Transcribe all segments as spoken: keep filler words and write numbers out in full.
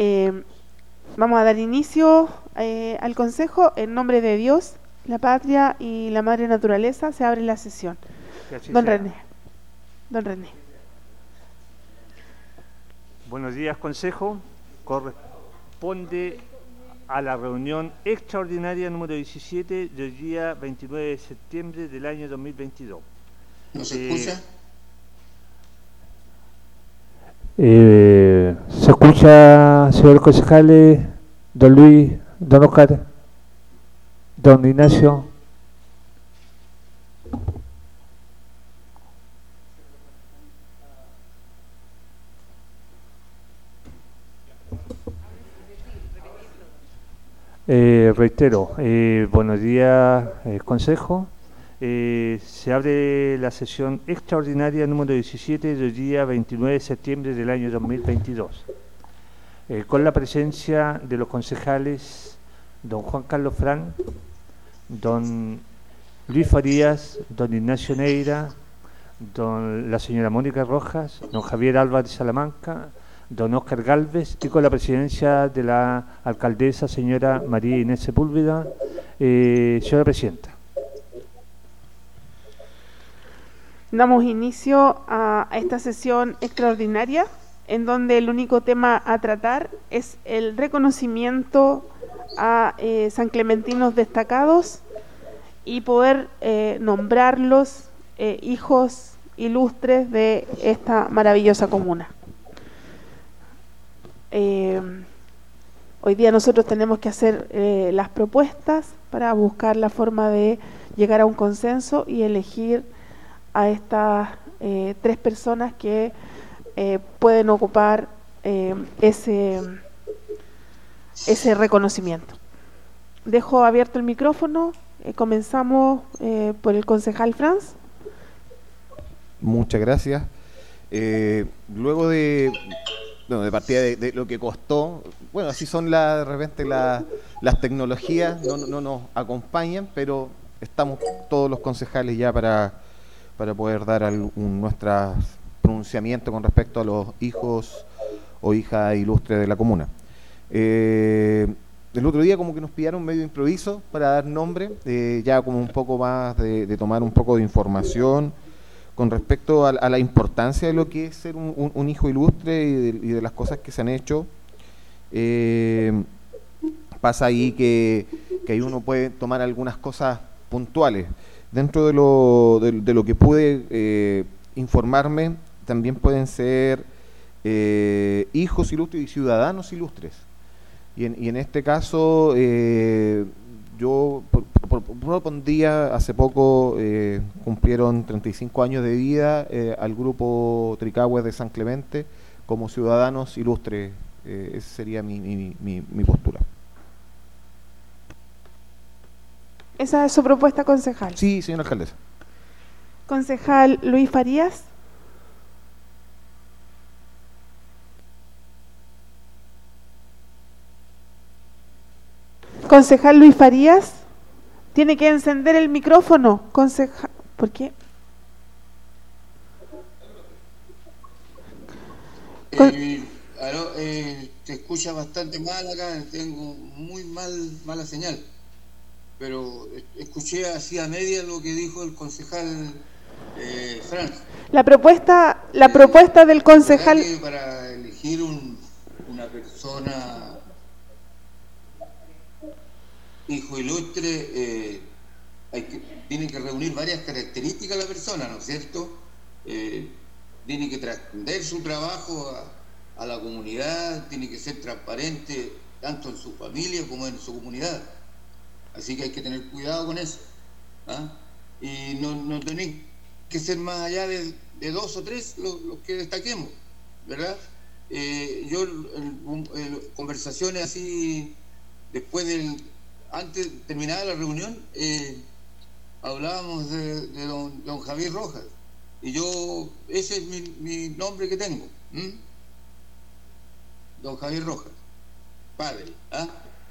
Eh, vamos a dar inicio eh, al consejo. En nombre de Dios, la patria y la madre naturaleza, se abre la sesión. Don sea. René. Don René. Buenos días, consejo. Corresponde a la reunión extraordinaria número diecisiete del día veintinueve de septiembre del año dos mil veintidós. ¿No se eh, escucha? Eh, ¿Se escucha, señor concejales? Don Luis, don Oscar, don Ignacio. Eh, reitero, eh, buenos días, eh, consejo. Eh, se abre la sesión extraordinaria número diecisiete del día veintinueve de septiembre del año dos mil veintidós, eh, con la presencia de los concejales don Juan Carlos Fran, don Luis Farías, don Ignacio Neira, don la señora Mónica Rojas, don Javier Álvarez Salamanca, don Óscar Gálvez, y con la presidencia de la alcaldesa señora María Inés Sepúlveda. Eh, señora presidenta. Damos inicio a esta sesión extraordinaria, en donde el único tema a tratar es el reconocimiento a eh, sanclementinos destacados y poder eh, nombrarlos eh, hijos ilustres de esta maravillosa comuna. Eh, hoy día nosotros tenemos que hacer eh, las propuestas para buscar la forma de llegar a un consenso y elegir a estas eh, tres personas que eh, pueden ocupar eh, ese, ese reconocimiento. Dejo abierto el micrófono. Eh, comenzamos eh, por el concejal Franz. Muchas gracias. Eh, luego de, bueno, de partida de, de lo que costó, bueno, así son la, de repente la, las tecnologías, no, no nos acompañan, pero estamos todos los concejales ya para para poder dar algún, nuestro pronunciamiento con respecto a los hijos o hijas ilustres de la comuna. Eh, el otro día como que nos pidieron medio improviso para dar nombre, eh, ya como un poco más de, de tomar un poco de información con respecto a, a la importancia de lo que es ser un, un, un hijo ilustre y de, y de las cosas que se han hecho. Eh, pasa ahí que, que ahí uno puede tomar algunas cosas puntuales. Dentro de lo, de, de lo que pude eh, informarme, también pueden ser eh, hijos ilustres y ciudadanos ilustres. Y en, y en este caso, eh, yo propondría, hace poco eh, cumplieron treinta y cinco años de vida eh, al grupo Tricahue de San Clemente como ciudadanos ilustres. Eh, esa sería mi, mi, mi, mi postura. ¿Esa es su propuesta, concejal? Sí, señora alcaldesa. Concejal Luis Farías. Concejal Luis Farías. Tiene que encender el micrófono. Concejal. ¿Por qué? Con... Eh, aló, eh, te escucha bastante mal acá. Tengo muy mal mala señal. Pero escuché así a media lo que dijo el concejal eh, Franz. La propuesta, la eh, propuesta del concejal... Para elegir un, una persona hijo ilustre, eh, hay que, tiene que reunir varias características la persona, ¿no es cierto? Eh, tiene que trascender su trabajo a, a la comunidad, tiene que ser transparente tanto en su familia como en su comunidad. Así que hay que tener cuidado con eso. ¿Ah? Y no, no tenéis que ser más allá de, de dos o tres los, los que destaquemos, ¿verdad? Eh, yo, en, en conversaciones así, después del, antes de terminar la reunión, eh, hablábamos de, de don, don Javier Rojas. Y yo, ese es mi, mi nombre que tengo. ¿Mm? Don Javier Rojas, padre. ¿Ah?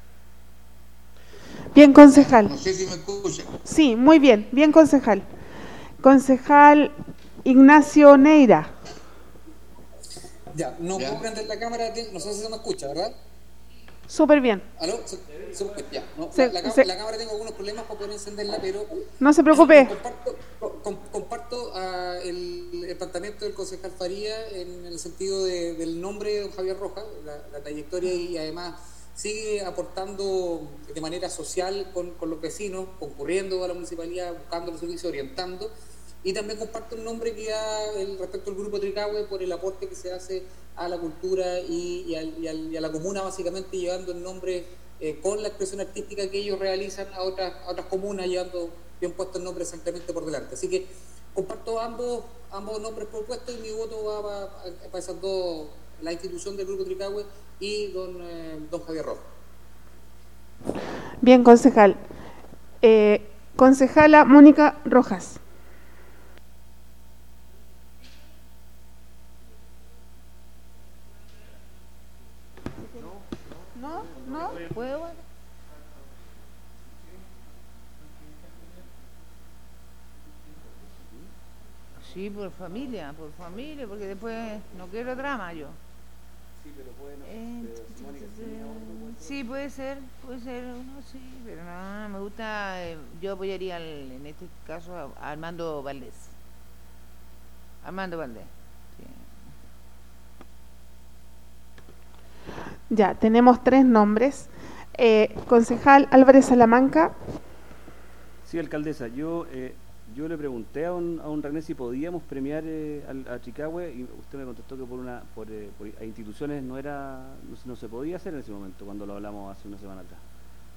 Bien, concejal. No sé si me escucha. Sí, muy bien, bien, concejal. Concejal Ignacio Neira. Ya, no ¿Ya? puedo prender la cámara, no sé si se me escucha, ¿verdad? Súper bien. ¿Aló? ¿Se- se- ya, no, Se- la, la, se- la cámara tengo algunos problemas para poder encenderla, pero... No se preocupe. Comparto, com- comparto uh, el, el planteamiento del concejal Faría en el sentido de, del nombre de don Javier Rojas, la, la trayectoria, y además sigue aportando de manera social con, con los vecinos, concurriendo a la municipalidad, buscando los servicios, orientando. Y también comparto el nombre que da el, respecto al Grupo Tricahue por el aporte que se hace a la cultura y, y, al, y, al, y a la comuna, básicamente llevando el nombre eh, con la expresión artística que ellos realizan a otras, a otras comunas, llevando bien puesto el nombre exactamente por delante. Así que comparto ambos, ambos nombres propuestos y mi voto va para pa esas dos, la institución del Grupo Tricahue y don, eh, don Javier Rojas. Bien, concejal. Eh, concejala Mónica Rojas. ¿No? ¿No? ¿Puedo? Sí, por familia, por familia, porque después no quiero drama yo. Sí, pero puede no. Eh, Pero, Mónica, ¿tenía otro puesto? sí, puede ser, puede ser uno, sí, pero no, me gusta, eh, yo apoyaría al, en este caso a, a Armando Valdés. Armando Valdés. Sí. Ya, tenemos tres nombres. Eh, concejal Álvarez Salamanca. Sí, alcaldesa, yo eh, yo le pregunté a un, a un René si podíamos premiar eh, a, a Tricahue y usted me contestó que por una por, eh, por a instituciones no era no, no se podía hacer en ese momento cuando lo hablamos hace una semana atrás.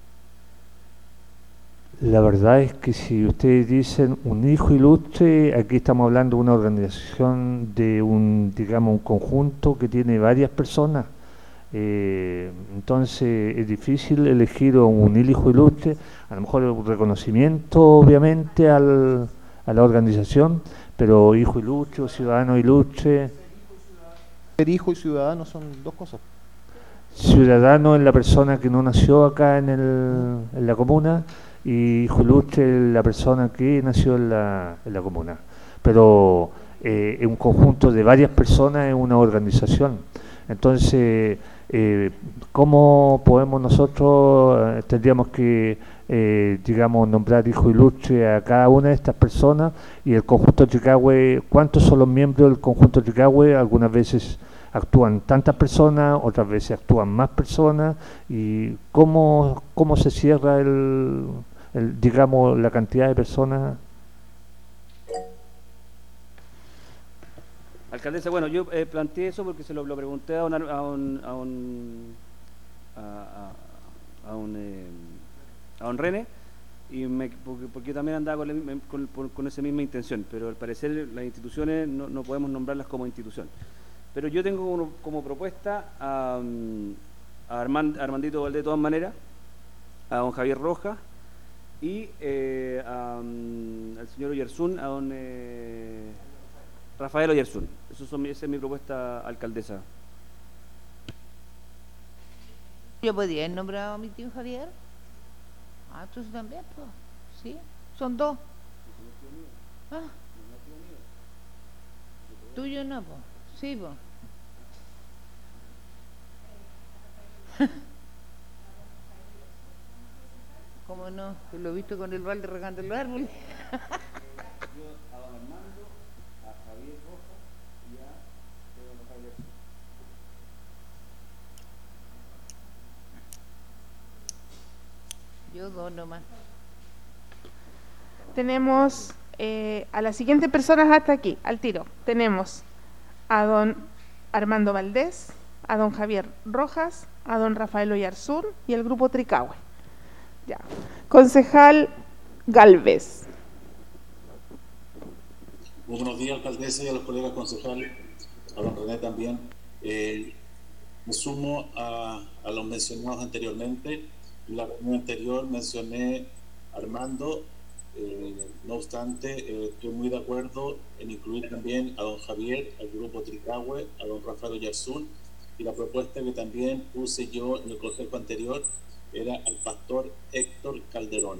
La verdad es que si ustedes dicen un hijo ilustre, aquí estamos hablando de una organización de un, digamos, un conjunto que tiene varias personas. Eh, entonces es difícil elegir un hijo ilustre, a lo mejor un reconocimiento obviamente al, a la organización, pero hijo ilustre o ciudadano ilustre. Ser hijo y ciudadano son dos cosas. Ciudadano es la persona que no nació acá en, el, en la comuna, y hijo ilustre es la persona que nació en la, en la comuna. Pero eh, es un conjunto de varias personas, es una organización. Entonces, eh, ¿cómo podemos nosotros, eh, tendríamos que, eh, digamos, nombrar hijo ilustre a cada una de estas personas? Y el conjunto Tricahue, ¿cuántos son los miembros del conjunto Tricahue? Algunas veces actúan tantas personas, otras veces actúan más personas. ¿Y cómo, cómo se cierra el, el, digamos, la cantidad de personas? Alcaldesa, bueno, yo eh, planteé eso porque se lo, lo pregunté a un a un a un a, a, a un, eh, a un René y me, porque, porque yo también andaba con, la, con, con, con esa misma intención, pero al parecer las instituciones no, no podemos nombrarlas como institución. Pero yo tengo como, como propuesta a, a Armand, Armandito Valdés de todas maneras, a don Javier Rojas y eh, a, al señor Oyarzún, a don eh, Rafael Oyarzún. Eso son, esa es mi propuesta, alcaldesa. ¿Yo podría haber nombrado a mi tío Javier? Ah, tú también, pues. Sí, son dos. Ah. Tuyo no, pues. Sí, pues. ¿Cómo no? Que lo he visto con el balde regando los árboles. Yo dos nomás. Tenemos eh, a las siguientes personas hasta aquí, al tiro. Tenemos a don Armando Valdés, a don Javier Rojas, a don Rafael Oyarzún y el grupo Tricahue. Ya. Concejal Galvez. Muy buenos días, alcaldesa, y a los colegas concejales, a don René también. Eh, me sumo a, a los mencionados anteriormente. En la reunión anterior mencioné a Armando, eh, no obstante, eh, estoy muy de acuerdo en incluir también a don Javier, al grupo Tricahue, a don Rafael Oyarzún, y la propuesta que también puse yo en el consejo anterior era al pastor Héctor Calderón.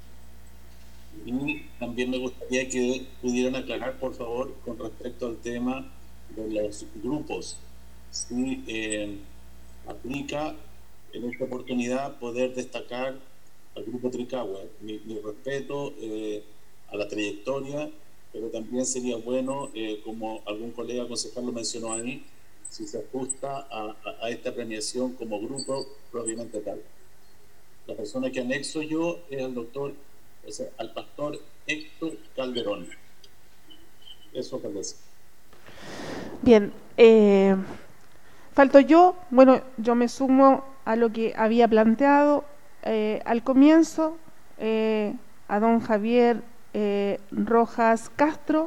Y también me gustaría que pudieran aclarar, por favor, con respecto al tema de los grupos. si eh, aplica en esta oportunidad poder destacar al Grupo Tricahue. Mi, mi respeto eh, a la trayectoria, pero también sería bueno, eh, como algún colega concejal lo mencionó ahí, si se ajusta a, a, a esta premiación como grupo propiamente tal. La persona que anexo yo es al doctor, o sea, al pastor Héctor Calderón. Eso, alcaldesa. Bien, eh, falto yo. Bueno, yo me sumo a lo que había planteado eh, al comienzo, eh, a don Javier eh, Rojas Castro,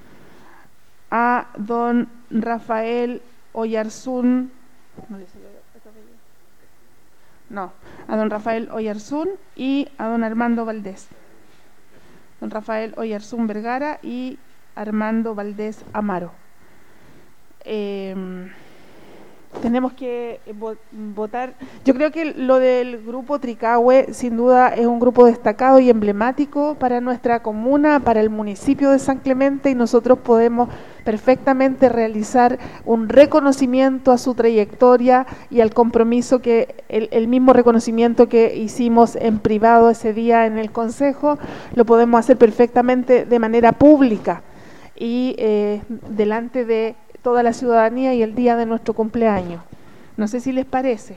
a don Rafael Oyarzún, no, a don Rafael Oyarzún y a don Armando Valdés. Don Rafael Oyarzún Vergara y Armando Valdés Amaro. Eh, tenemos que votar. Yo creo que lo del grupo Tricahue sin duda es un grupo destacado y emblemático para nuestra comuna, para el municipio de San Clemente, y nosotros podemos perfectamente realizar un reconocimiento a su trayectoria y al compromiso que el, el mismo reconocimiento que hicimos en privado ese día en el consejo, lo podemos hacer perfectamente de manera pública y eh, delante de toda la ciudadanía y el día de nuestro cumpleaños. No sé si les parece.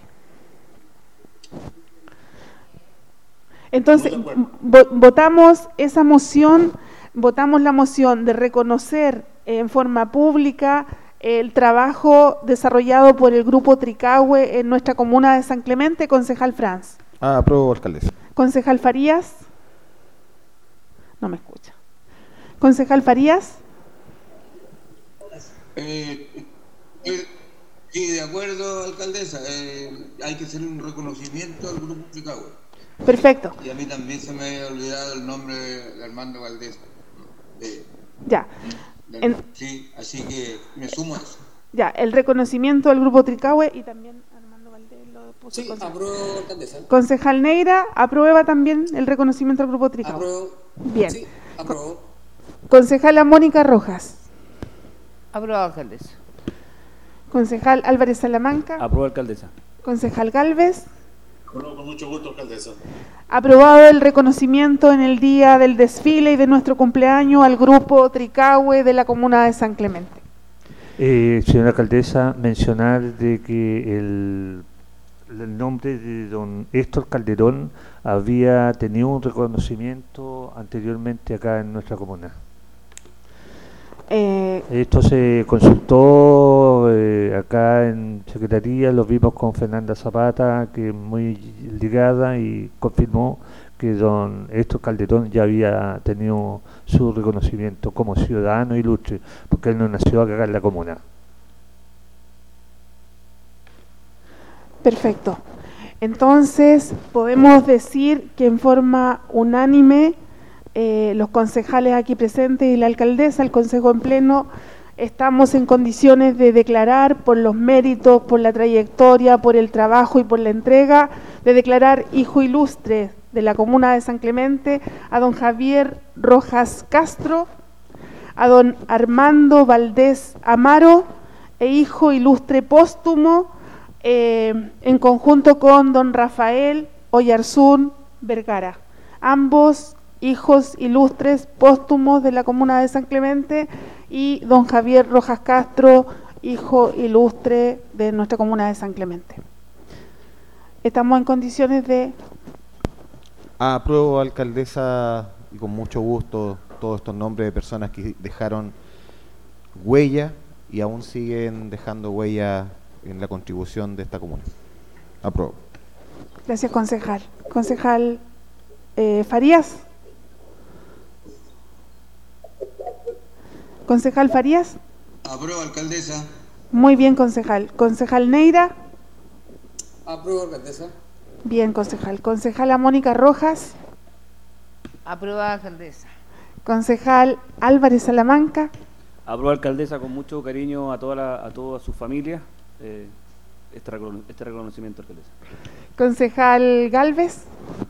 Entonces, vo- votamos esa moción, votamos la moción de reconocer en forma pública el trabajo desarrollado por el Grupo Tricahue en nuestra comuna de San Clemente. Concejal Franz. Ah, apruebo, alcaldesa. Concejal Farías. No me escucha. Concejal Farías. Eh, eh, sí, de acuerdo, alcaldesa. Eh, hay que hacer un reconocimiento al Grupo Tricahue. Perfecto. Y a mí también se me había olvidado el nombre de Armando Valdés. De, ya. de, En, sí, así que me sumo a eso. Ya, el reconocimiento al Grupo Tricahue y también Armando Valdés lo puso. Sí, apruebo, alcaldesa. Concejal Neira, ¿aprueba también el reconocimiento al Grupo Tricahue? Apruebo. Bien. Sí, apruebo. Concejala Mónica Rojas. Aprobado, alcaldesa. Concejal Álvarez Salamanca. Aprobado, alcaldesa. Concejal Galvez. Bueno, con mucho gusto, alcaldesa. Aprobado el reconocimiento en el día del desfile y de nuestro cumpleaños al Grupo Tricahue de la comuna de San Clemente. Eh, señora alcaldesa, mencionar de que el, el nombre de don Héctor Calderón había tenido un reconocimiento anteriormente acá en nuestra comuna. Eh, Esto se consultó eh, acá en Secretaría, lo vimos con Fernanda Zapata, que es muy ligada, y confirmó que don Héctor Calderón ya había tenido su reconocimiento como ciudadano ilustre, porque él no nació acá en la comuna. Perfecto. Entonces, podemos decir que en forma unánime Eh, los concejales aquí presentes y la alcaldesa, el consejo en pleno, estamos en condiciones de declarar por los méritos, por la trayectoria, por el trabajo y por la entrega, de declarar hijo ilustre de la comuna de San Clemente a don Javier Rojas Castro, a don Armando Valdés Amaro, e hijo ilustre póstumo, eh, en conjunto con don Rafael Oyarzún Vergara. Ambos hijos ilustres póstumos de la comuna de San Clemente, y don Javier Rojas Castro, hijo ilustre de nuestra comuna de San Clemente. Estamos en condiciones de... Apruebo, alcaldesa, y con mucho gusto todos estos nombres de personas que dejaron huella y aún siguen dejando huella en la contribución de esta comuna. Apruebo. Gracias, concejal. Concejal eh, Farías. Concejal Farías. Apruebo, alcaldesa. Muy bien, concejal. Concejal Neira. Apruebo, alcaldesa. Bien, concejal. Concejala Mónica Rojas. Aprobada, alcaldesa. Concejal Álvarez Salamanca. Aprobado, alcaldesa, con mucho cariño a toda la, a toda su familia, eh, este, recono este reconocimiento, alcaldesa. Concejal Galvez.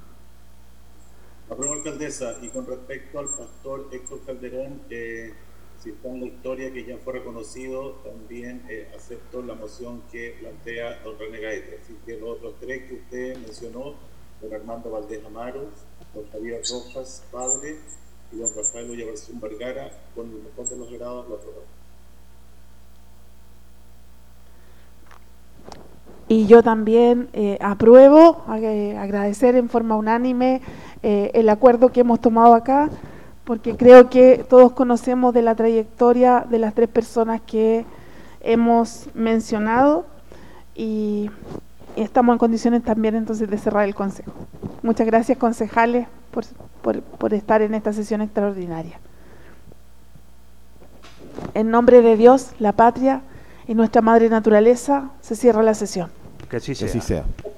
Apruebo, alcaldesa, y con respecto al pastor Héctor Calderón, eh, si está en la historia que ya fue reconocido, también eh, acepto la moción que plantea don René Gaete. Así que los otros tres que usted mencionó, don Armando Valdés Amaro, don Javier Rojas, padre, y don Rafael Ollaversión Vergara, con el mejor de los grados, lo aprobamos. Y yo también eh, apruebo, eh, agradecer en forma unánime eh, el acuerdo que hemos tomado acá, porque creo que todos conocemos de la trayectoria de las tres personas que hemos mencionado y, y estamos en condiciones también entonces de cerrar el Consejo. Muchas gracias, concejales, por, por, por estar en esta sesión extraordinaria. En nombre de Dios, la patria y nuestra madre naturaleza, se cierra la sesión. Que así sea. Que así sea.